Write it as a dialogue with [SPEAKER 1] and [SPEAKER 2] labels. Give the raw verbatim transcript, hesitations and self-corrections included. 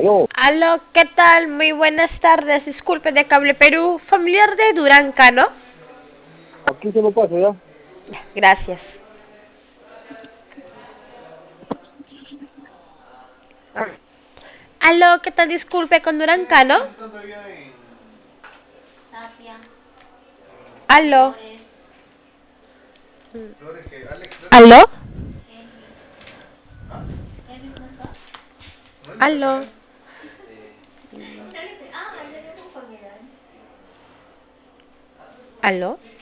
[SPEAKER 1] Aló,
[SPEAKER 2] Aló, ¿qué tal? Muy buenas tardes. Disculpe, de Cable Perú, familiar de Durán Cano.
[SPEAKER 1] aquí se lo paso ya.
[SPEAKER 2] Gracias. Aló, ¿qué tal? Disculpe, con Durán Cano. Aló. Aló. Aló. Aló.